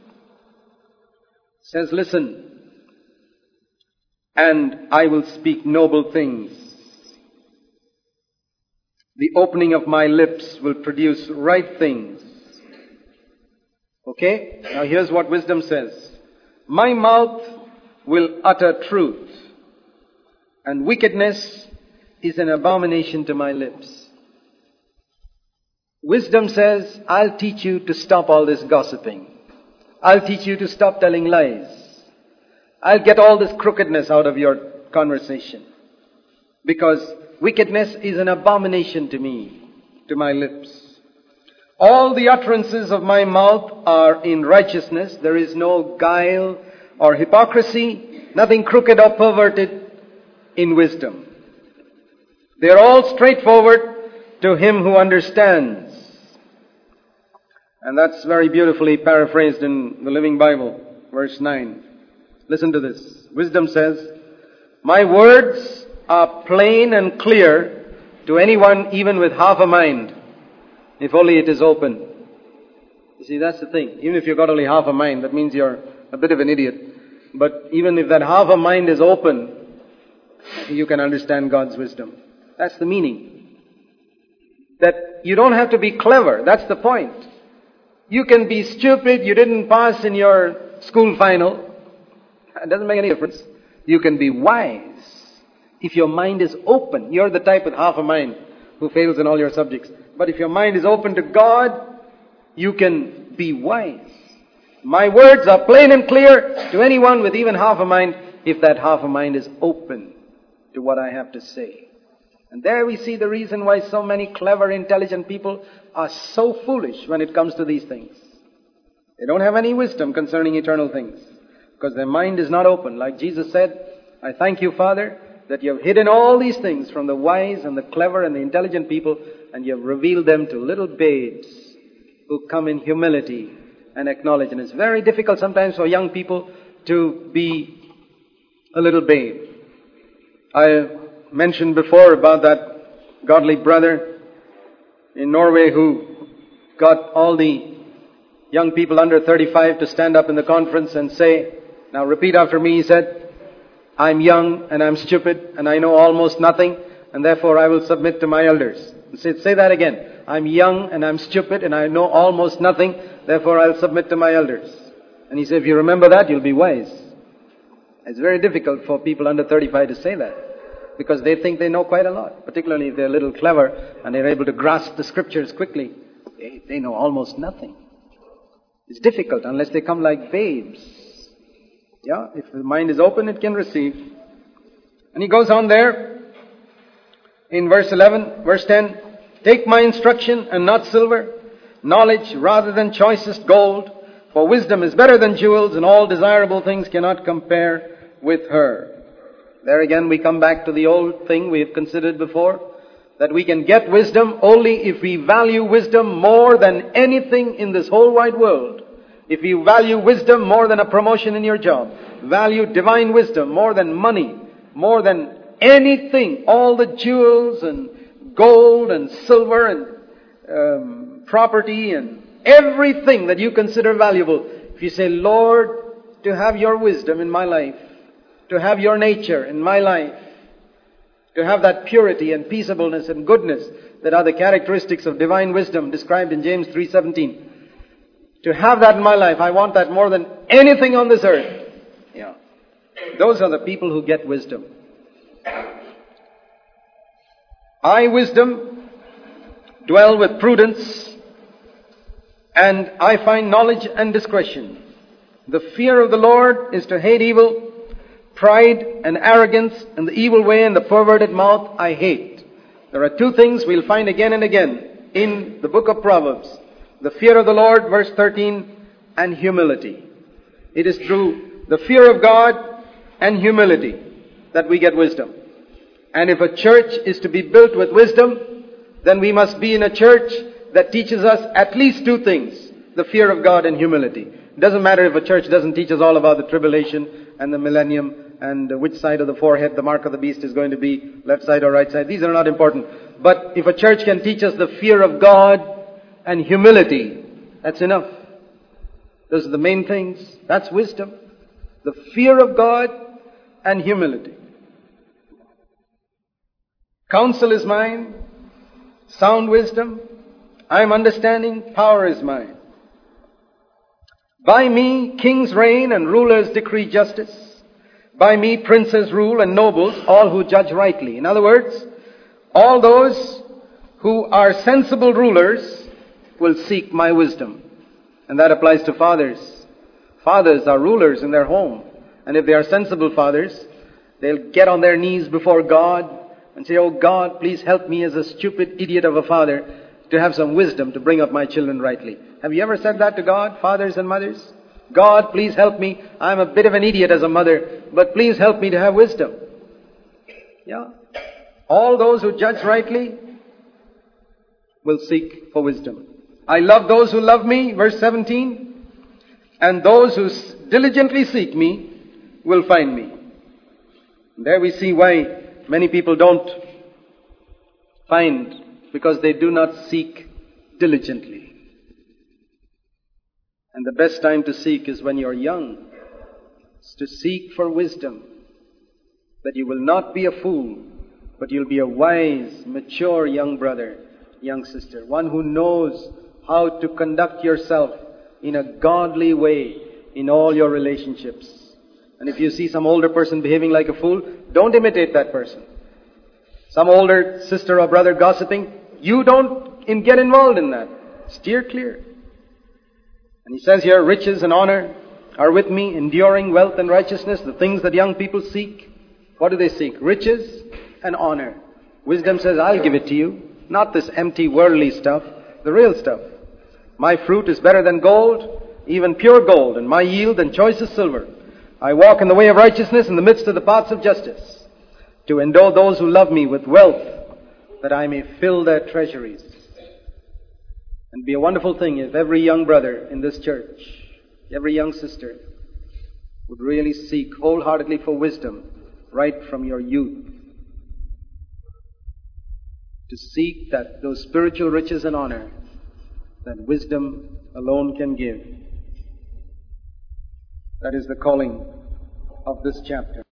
It says, listen, and I will speak noble things. The opening of my lips will produce right things. Okay? Now here's what wisdom says. My mouth will utter truth, and wickedness is an abomination to my lips. Wisdom says, I'll teach you to stop all this gossiping. I'll teach you to stop telling lies. I'll get all this crookedness out of your conversation. Because wickedness is an abomination to me, to my lips. All the utterances of my mouth are in righteousness. There is no guile or hypocrisy, nothing crooked or perverted in wisdom. They are all straightforward to him who understands. And that's very beautifully paraphrased in the Living Bible, verse 9. Listen to this. Wisdom says, my words are plain and clear to anyone even with half a mind, if only it is open. You see, that's the thing. Even if you've got only half a mind, that means you're a bit of an idiot. But even if that half a mind is open, you can understand God's wisdom. That's the meaning. That you don't have to be clever. That's the point. You can be stupid. You didn't pass in your school final. It doesn't make any difference. You can be wise if your mind is open. You're the type with half a mind who fails in all your subjects. But if your mind is open to God, you can be wise. My words are plain and clear to anyone with even half a mind, if that half a mind is open to what I have to say. And there we see the reason why so many clever, intelligent people are so foolish when it comes to these things. They don't have any wisdom concerning eternal things, because their mind is not open. Like Jesus said, I thank you, Father, that you have hidden all these things from the wise and the clever and the intelligent people, and you have revealed them to little babes who come in humility and acknowledge. And it's very difficult sometimes for young people to be a little babe. I mentioned before about that godly brother in Norway who got all the young people under 35 to stand up in the conference and say, now repeat after me, he said, I'm young and I'm stupid and I know almost nothing, and therefore I will submit to my elders. Say that again. I'm young and I'm stupid and I know almost nothing, therefore I'll submit to my elders. And he said, if you remember that, you'll be wise. It's very difficult for people under 35 to say that, because they think they know quite a lot, particularly if they're a little clever and they're able to grasp the scriptures quickly. They know almost nothing. It's difficult unless they come like babes. Yeah, if the mind is open, it can receive. And he goes on there in verse 11, verse 10, take my instruction and not silver, knowledge rather than choicest gold, for wisdom is better than jewels, and all desirable things cannot compare with her. There again we come back to the old thing we have considered before, that we can get wisdom only if we value wisdom more than anything in this whole wide world. If you value wisdom more than a promotion in your job, value divine wisdom more than money, more than anything, all the jewels and gold and silver and property and everything that you consider valuable, if you say, Lord, to have your wisdom in my life, to have your nature in my life, to have that purity and peaceableness and goodness that are the characteristics of divine wisdom described in James 3:17. To have that in my life, I want that more than anything on this earth. Yeah. Those are the people who get wisdom. I, wisdom, dwell with prudence, and I find knowledge and discretion. The fear of the Lord is to hate evil, pride and arrogance and the evil way and the perverted mouth I hate. There are two things we'll find again and again in the book of Proverbs. The fear of the Lord, verse 13, and humility. It is through the fear of God and humility that we get wisdom. And if a church is to be built with wisdom, then we must be in a church that teaches us at least two things: the fear of God and humility. It doesn't matter if a church doesn't teach us all about the tribulation and the millennium and which side of the forehead the mark of the beast is going to be, left side or right side. These are not important. But if a church can teach us the fear of God and humility, that's enough. Those are the main things. That's wisdom. The fear of God and humility. Counsel is mine, sound wisdom. I am understanding, power is mine. By me kings reign and rulers decree justice. By me princes rule and nobles, all who judge rightly. In other words, all those who are sensible rulers will seek my wisdom. And that applies to fathers. Fathers are rulers in their home. And if they are sensible fathers, they'll get on their knees before God and say, oh God, please help me as a stupid idiot of a father to have some wisdom to bring up my children rightly. Have you ever said that to God, fathers and mothers? God, please help me. I'm a bit of an idiot as a mother, but please help me to have wisdom. Yeah. All those who judge rightly will seek for wisdom. I love those who love me, verse 17, and those who diligently seek me will find me. And there we see why many people don't find, because they do not seek diligently. And the best time to seek is when you're young. It's to seek for wisdom, that you will not be a fool, but you'll be a wise, mature young brother, young sister, one who knows how to conduct yourself in a godly way in all your relationships. And if you see some older person behaving like a fool, don't imitate that person. Some older sister or brother gossiping, you don't get involved in that. Steer clear. And he says here, riches and honor are with me, enduring wealth and righteousness, the things that young people seek. What do they seek? Riches and honor. Wisdom says, I'll give it to you. Not this empty worldly stuff, the real stuff. My fruit is better than gold, even pure gold, and my yield than choicest silver. I walk in the way of righteousness in the midst of the paths of justice, to endow those who love me with wealth, that I may fill their treasuries. And be a wonderful thing if every young brother in this church, every young sister, would really seek wholeheartedly for wisdom right from your youth. To seek those spiritual riches and honor that wisdom alone can give. That is the calling of this chapter.